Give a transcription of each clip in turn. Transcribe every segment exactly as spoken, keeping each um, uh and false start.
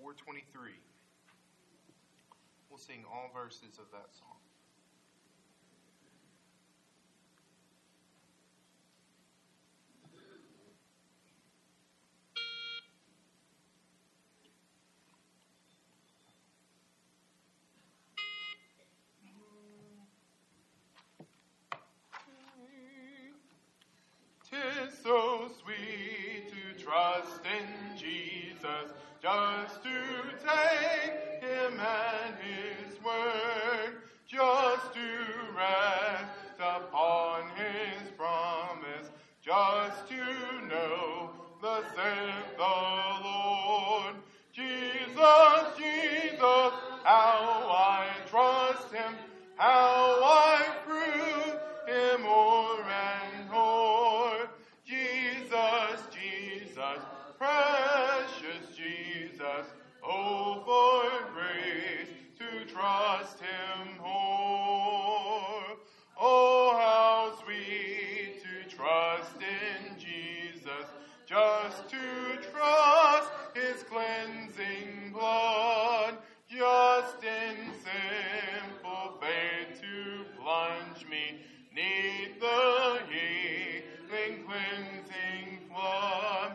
four twenty-three. We'll sing all verses of that song. Tis so sweet to trust in Jesus, just to take Him and His word, just to rest upon His promise, just to know thus saith the Lord. Jesus, Jesus, how I trust Him, how I prove Him o'er and o'er. Jesus, Jesus, precious Jesus, oh, for grace to trust Him more. Oh, how sweet to trust in Jesus, just to trust His cleansing blood, just in simple faith to plunge me neath the healing cleansing flood.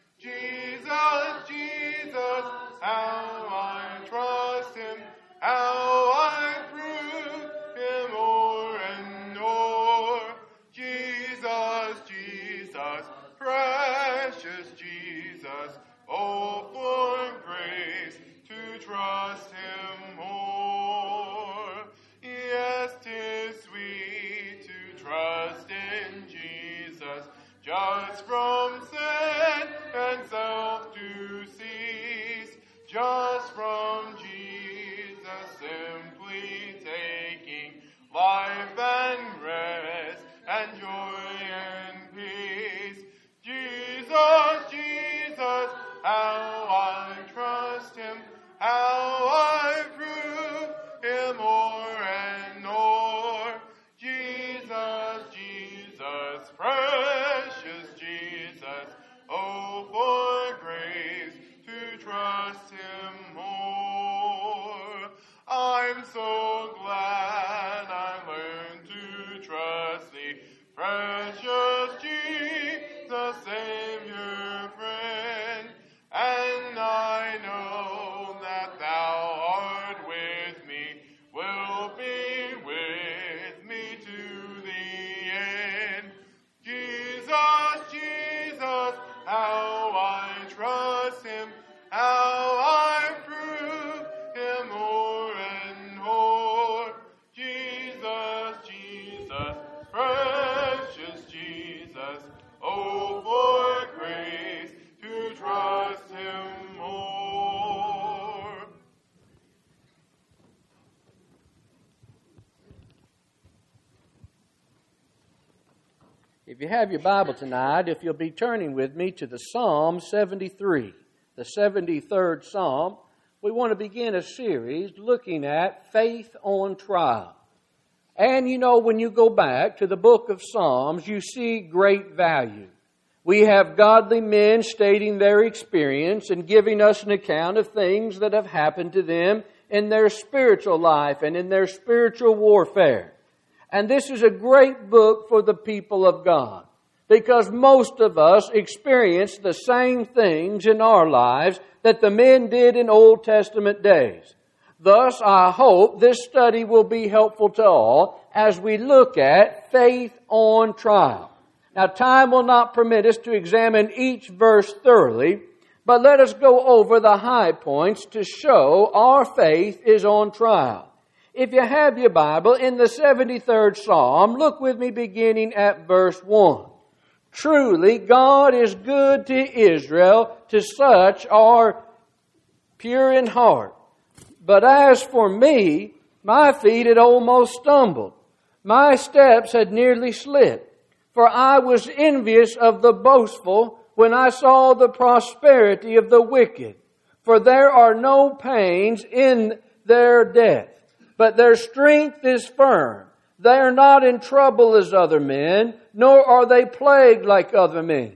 Jesus, Jesus, how I trust Him, how I prove Him o'er and o'er. Jesus, Jesus, precious Jesus, oh, for grace to trust Him more. Yes, 'tis sweet to trust in Jesus, just from sin and self to cease, just from Jesus simply taking life and rest and joy and peace. Jesus, Jesus, how I trust Him, how I prove Him o'er and o'er. Jesus, Jesus, precious Jesus, oh, for grace to trust Him more. I'm so glad I learned to trust Thee, precious Jesus, Savior, friend, and I know that Thou art with me, will be with me to the end. Jesus, Jesus, how I trust Him, how I prove Him o'er and o'er. Jesus, Jesus, precious Jesus, oh, for grace to trust Him more. If you have your Bible tonight, if you'll be turning with me to the Psalm seventy-three, the seventy-third Psalm, we want to begin a series looking at faith on trial. And you know, when you go back to the book of Psalms, you see great value. We have godly men stating their experience and giving us an account of things that have happened to them in their spiritual life and in their spiritual warfare. And this is a great book for the people of God, because most of us experience the same things in our lives that the men did in Old Testament days. Thus, I hope this study will be helpful to all as we look at faith on trial. Now, time will not permit us to examine each verse thoroughly, but let us go over the high points to show our faith is on trial. If you have your Bible, in the seventy-third Psalm, look with me beginning at verse one. Truly, God is good to Israel, to such are pure in heart. But as for me, my feet had almost stumbled. My steps had nearly slipped. For I was envious of the boastful when I saw the prosperity of the wicked. For there are no pains in their death, but their strength is firm. They are not in trouble as other men, nor are they plagued like other men.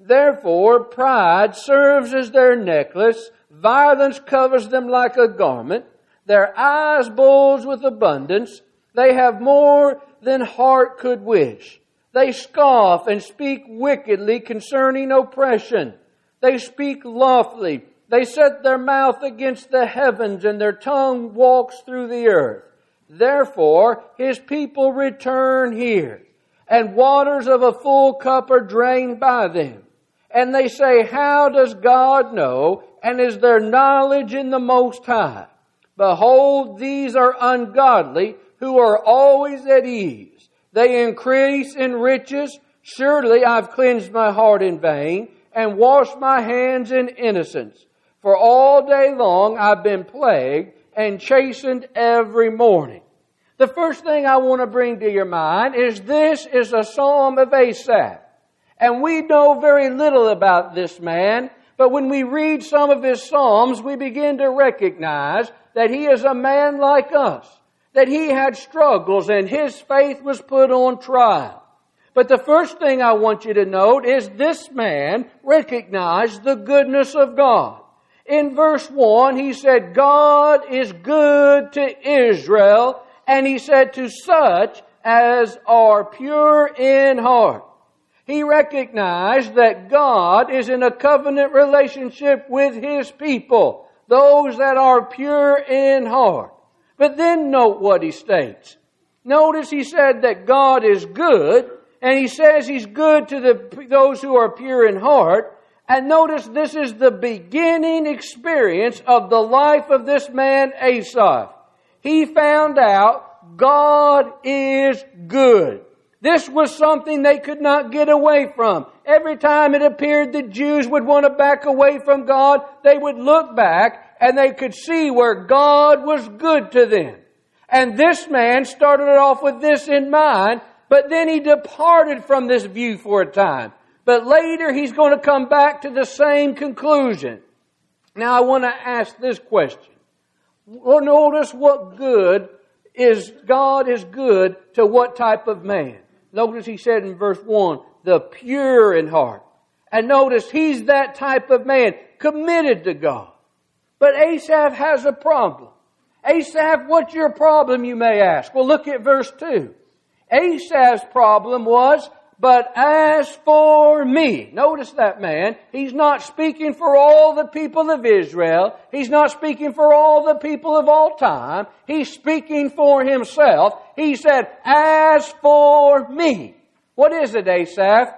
Therefore, pride serves as their necklace, violence covers them like a garment, their eyes bulge with abundance, they have more than heart could wish. They scoff and speak wickedly concerning oppression. They speak loftily. They set their mouth against the heavens, and their tongue walks through the earth. Therefore, His people return here, and waters of a full cup are drained by them. And they say, how does God know? And is there knowledge in the Most High? Behold, these are ungodly, who are always at ease. They increase in riches. Surely I've cleansed my heart in vain, and washed my hands in innocence. For all day long I've been plagued, and chastened every morning. The first thing I want to bring to your mind is this is a psalm of Asaph. And we know very little about this man, but when we read some of his psalms, we begin to recognize that he is a man like us, that he had struggles and his faith was put on trial. But the first thing I want you to note is this man recognized the goodness of God. In verse one, he said, God is good to Israel, and he said, to such as are pure in heart. He recognized that God is in a covenant relationship with His people, those that are pure in heart. But then note what he states. Notice he said that God is good, and he says He's good to the, those who are pure in heart. And notice this is the beginning experience of the life of this man Asaph. He found out God is good. This was something they could not get away from. Every time it appeared the Jews would want to back away from God, they would look back and they could see where God was good to them. And this man started off with this in mind, but then he departed from this view for a time. But later he's going to come back to the same conclusion. Now I want to ask this question. Well, notice what good is, God is good to what type of man? Notice he said in verse one, the pure in heart. And notice he's that type of man, committed to God. But Asaph has a problem. Asaph, what's your problem, you may ask? Well, look at verse two. Asaph's problem was, but as for me, notice that man, he's not speaking for all the people of Israel. He's not speaking for all the people of all time. He's speaking for himself. He said, as for me. What is it, Asaph?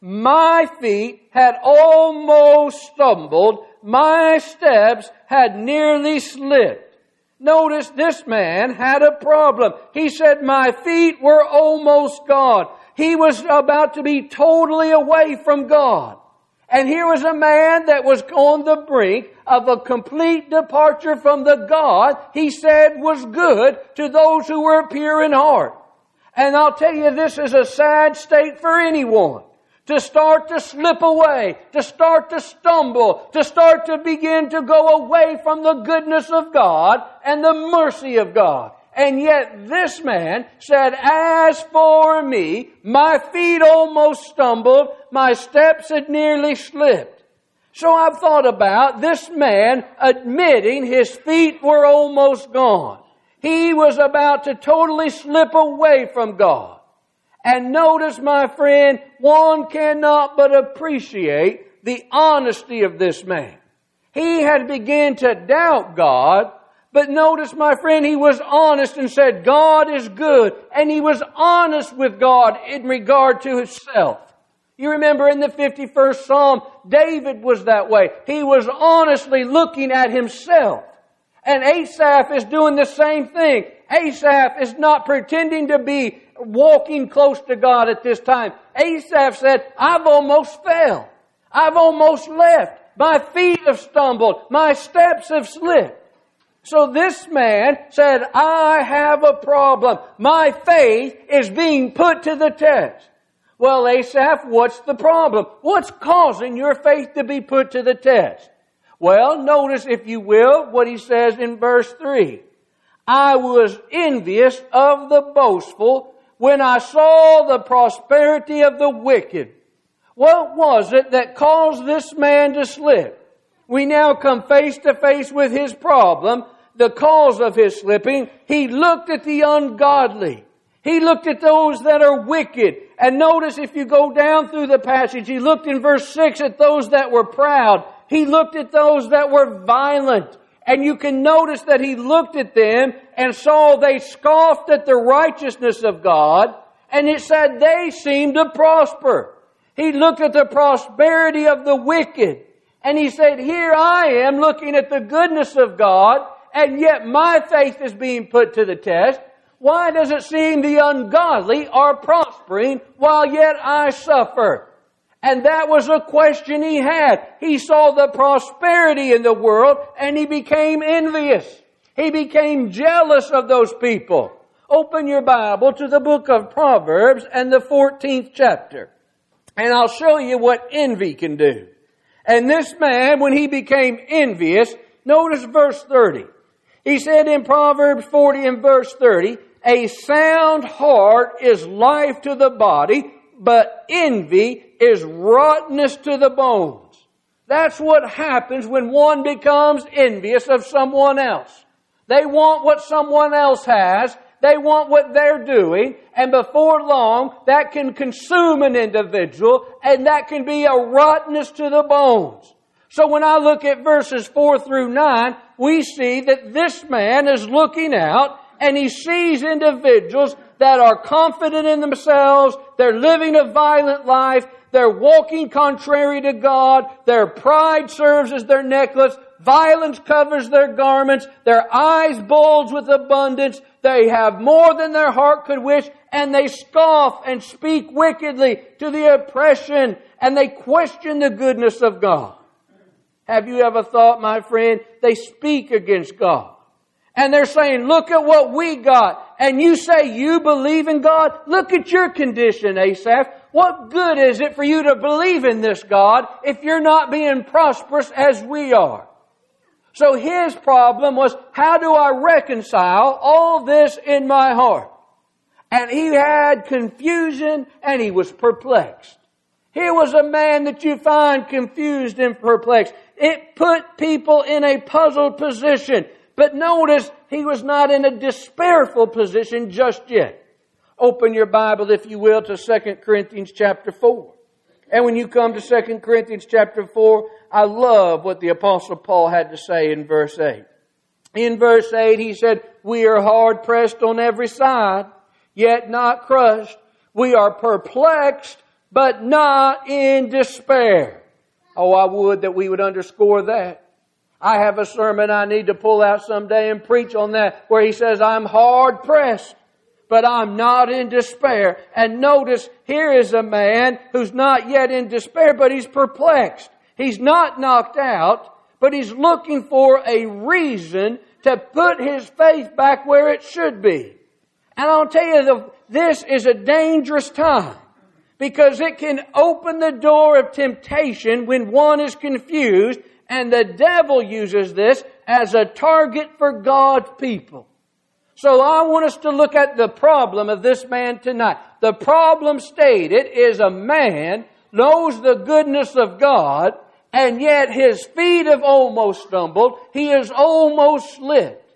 My feet had almost stumbled. My steps had nearly slipped. Notice this man had a problem. He said, my feet were almost gone. He was about to be totally away from God. And here was a man that was on the brink of a complete departure from the God he said was good to those who were pure in heart. And I'll tell you, this is a sad state for anyone. To start to slip away, to start to stumble, to start to begin to go away from the goodness of God and the mercy of God. And yet this man said, as for me, my feet almost stumbled, my steps had nearly slipped. So I've thought about this man admitting his feet were almost gone. He was about to totally slip away from God. And notice, my friend, one cannot but appreciate the honesty of this man. He had begun to doubt God, but notice, my friend, he was honest and said, God is good. And he was honest with God in regard to himself. You remember in the fifty-first Psalm, David was that way. He was honestly looking at himself. And Asaph is doing the same thing. Asaph is not pretending to be walking close to God at this time. Asaph said, I've almost fell. I've almost left. My feet have stumbled. My steps have slipped. So this man said, I have a problem. My faith is being put to the test. Well, Asaph, what's the problem? What's causing your faith to be put to the test? Well, notice, if you will, what he says in verse three. I was envious of the boastful when I saw the prosperity of the wicked. What was it that caused this man to slip? We now come face to face with his problem, the cause of his slipping. He looked at the ungodly. He looked at those that are wicked. And notice if you go down through the passage, he looked in verse six at those that were proud. He looked at those that were violent. And you can notice that he looked at them and saw they scoffed at the righteousness of God. And it said they seemed to prosper. He looked at the prosperity of the wicked. And he said, here I am looking at the goodness of God, and yet my faith is being put to the test. Why does it seem the ungodly are prospering while yet I suffer? And that was a question he had. He saw the prosperity in the world and he became envious. He became jealous of those people. Open your Bible to the book of Proverbs and the fourteenth chapter. And I'll show you what envy can do. And this man, when he became envious, notice verse thirty. He said in Proverbs forty and verse thirty, a sound heart is life to the body, but envy is rottenness to the bones. That's what happens when one becomes envious of someone else. They want what someone else has. They want what they're doing. And before long, that can consume an individual, and that can be a rottenness to the bones. So when I look at verses four through nine, we see that this man is looking out and he sees individuals that are confident in themselves. They're living a violent life. They're walking contrary to God. Their pride serves as their necklace. Violence covers their garments. Their eyes bulge with abundance. They have more than their heart could wish. And they scoff and speak wickedly to the oppression. And they question the goodness of God. Have you ever thought, my friend, they speak against God? And they're saying, look at what we got. And you say you believe in God? Look at your condition, Asaph. What good is it for you to believe in this God if you're not being prosperous as we are? So his problem was, how do I reconcile all this in my heart? And he had confusion and he was perplexed. Here was a man that you find confused and perplexed. It put people in a puzzled position. But notice, he was not in a despairful position just yet. Open your Bible, if you will, to Second Corinthians chapter four. And when you come to Second Corinthians chapter four, I love what the Apostle Paul had to say in verse eight. In verse eight, he said, we are hard pressed on every side, yet not crushed. We are perplexed, but not in despair. Oh, I would that we would underscore that. I have a sermon I need to pull out someday and preach on that, where he says, I'm hard pressed, but I'm not in despair. And notice, here is a man who's not yet in despair, but he's perplexed. He's not knocked out, but he's looking for a reason to put his faith back where it should be. And I'll tell you, this is a dangerous time, because it can open the door of temptation when one is confused. And the devil uses this as a target for God's people. So I want us to look at the problem of this man tonight. The problem stated is a man knows the goodness of God, and yet his feet have almost stumbled. He has almost slipped.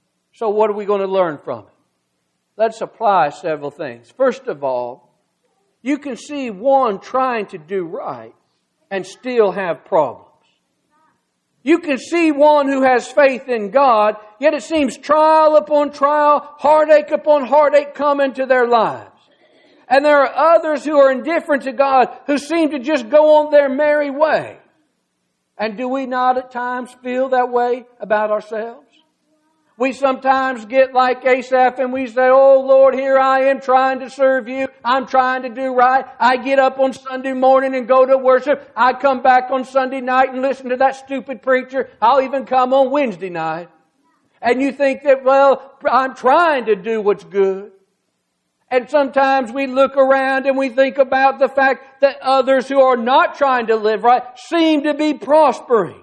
So what are we going to learn from it? Let's apply several things. First of all, you can see one trying to do right and still have problems. You can see one who has faith in God, yet it seems trial upon trial, heartache upon heartache come into their lives. And there are others who are indifferent to God, who seem to just go on their merry way. And do we not at times feel that way about ourselves? We sometimes get like Asaph and we say, oh Lord, here I am trying to serve you. I'm trying to do right. I get up on Sunday morning and go to worship. I come back on Sunday night and listen to that stupid preacher. I'll even come on Wednesday night. And you think that, well, I'm trying to do what's good. And sometimes we look around and we think about the fact that others who are not trying to live right seem to be prospering.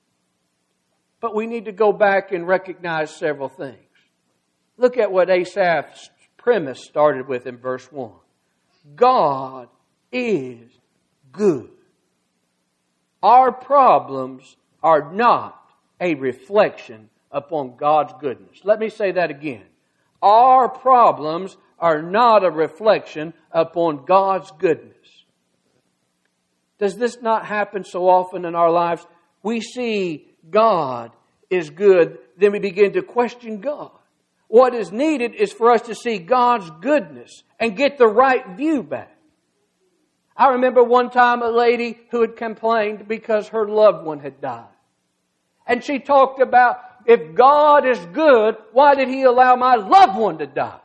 But we need to go back and recognize several things. Look at what Asaph's premise started with in verse one. God is good. Our problems are not a reflection upon God's goodness. Let me say that again. Our problems are not a reflection upon God's goodness. Does this not happen so often in our lives? We see God is good, then we begin to question God. What is needed is for us to see God's goodness and get the right view back. I remember one time a lady who had complained because her loved one had died. And she talked about, if God is good, why did He allow my loved one to die?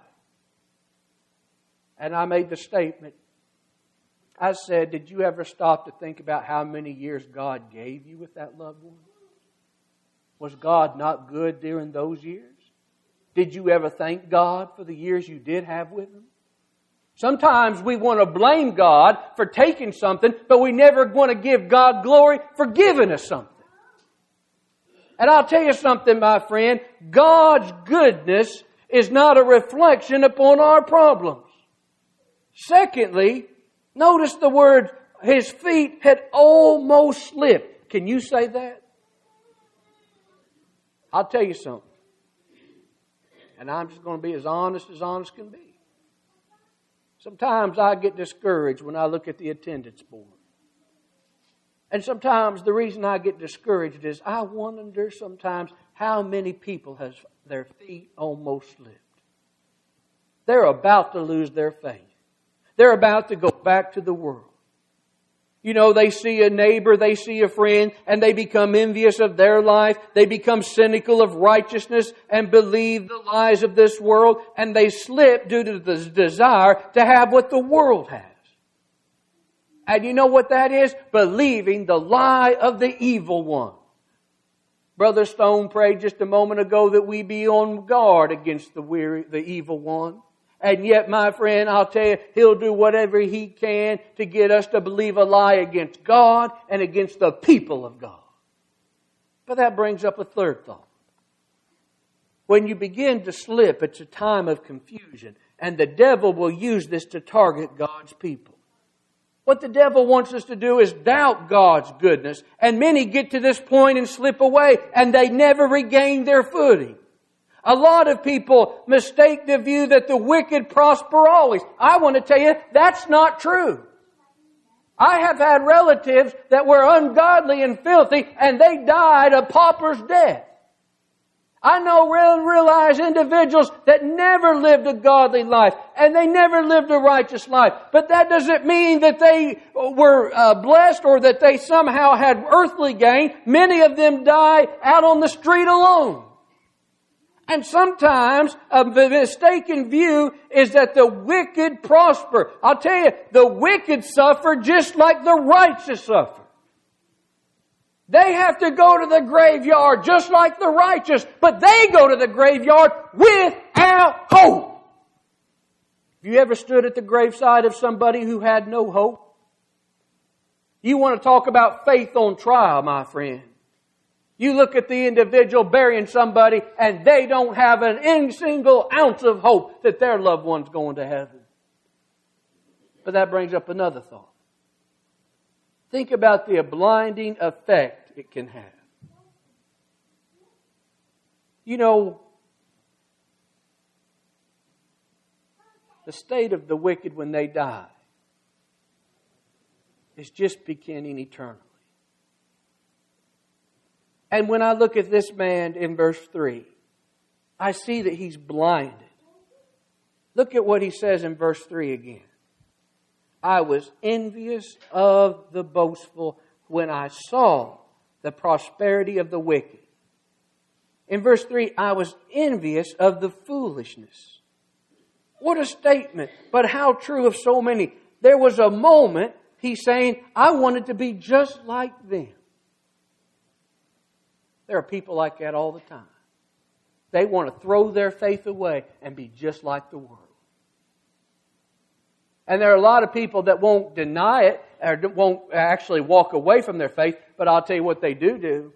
And I made the statement. I said, did you ever stop to think about how many years God gave you with that loved one? Was God not good during those years? Did you ever thank God for the years you did have with Him? Sometimes we want to blame God for taking something, but we never want to give God glory for giving us something. And I'll tell you something, my friend. God's goodness is not a reflection upon our problems. Secondly, notice the word, His feet had almost slipped. Can you say that? I'll tell you something. And I'm just going to be as honest as honest can be. Sometimes I get discouraged when I look at the attendance board. And sometimes the reason I get discouraged is I wonder sometimes how many people has their feet almost slipped. They're about to lose their faith. They're about to go back to the world. You know, they see a neighbor, they see a friend, and they become envious of their life. They become cynical of righteousness and believe the lies of this world, and they slip due to the desire to have what the world has. And you know what that is? Believing the lie of the evil one. Brother Stone prayed just a moment ago that we be on guard against the weary, the evil one. And yet, my friend, I'll tell you, he'll do whatever he can to get us to believe a lie against God and against the people of God. But that brings up a third thought. When you begin to slip, it's a time of confusion. And the devil will use this to target God's people. What the devil wants us to do is doubt God's goodness. And many get to this point and slip away, and they never regain their footing. A lot of people mistake the view that the wicked prosper always. I want to tell you, that's not true. I have had relatives that were ungodly and filthy, and they died a pauper's death. I know real realized individuals that never lived a godly life, and they never lived a righteous life. But that doesn't mean that they were uh, blessed or that they somehow had earthly gain. Many of them die out on the street alone. And sometimes a mistaken view is that the wicked prosper. I'll tell you, the wicked suffer just like the righteous suffer. They have to go to the graveyard just like the righteous, but they go to the graveyard without hope. Have you ever stood at the graveside of somebody who had no hope? You want to talk about faith on trial, my friend. You look at the individual burying somebody and they don't have an any single ounce of hope that their loved one's going to heaven. But that brings up another thought. Think about the blinding effect it can have. You know, the state of the wicked when they die is just beginning eternally. And when I look at this man in verse three, I see that he's blinded. Look at what he says in verse three again. I was envious of the boastful when I saw the prosperity of the wicked. In verse three, I was envious of the foolishness. What a statement, but how true of so many. There was a moment, he's saying, I wanted to be just like them. There are people like that all the time. They want to throw their faith away and be just like the world. And there are a lot of people that won't deny it or won't actually walk away from their faith, but I'll tell you what they do do.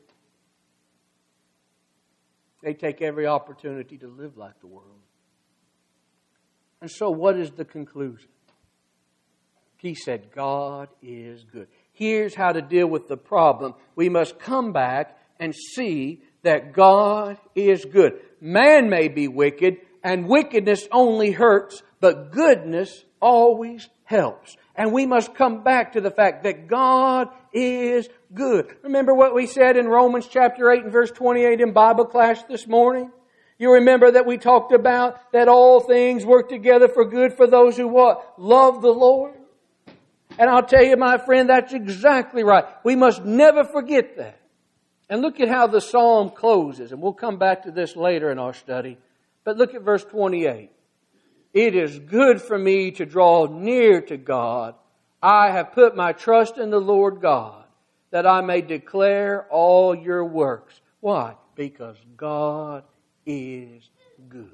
They take every opportunity to live like the world. And so what is the conclusion? He said, God is good. Here's how to deal with the problem. We must come back and see that God is good. Man may be wicked, and wickedness only hurts, but goodness always helps. And we must come back to the fact that God is good. Remember what we said in Romans chapter eight and verse twenty-eight in Bible class this morning? You remember that we talked about that all things work together for good for those who what? Love the Lord. And I'll tell you, my friend, that's exactly right. We must never forget that. And look at how the psalm closes. And we'll come back to this later in our study. But look at verse twenty-eight. It is good for me to draw near to God. I have put my trust in the Lord God, that I may declare all your works. Why? Because God is good.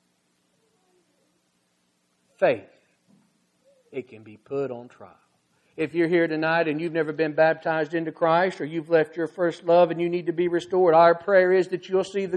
Faith, it can be put on trial. If you're here tonight and you've never been baptized into Christ, or you've left your first love and you need to be restored, our prayer is that you'll see the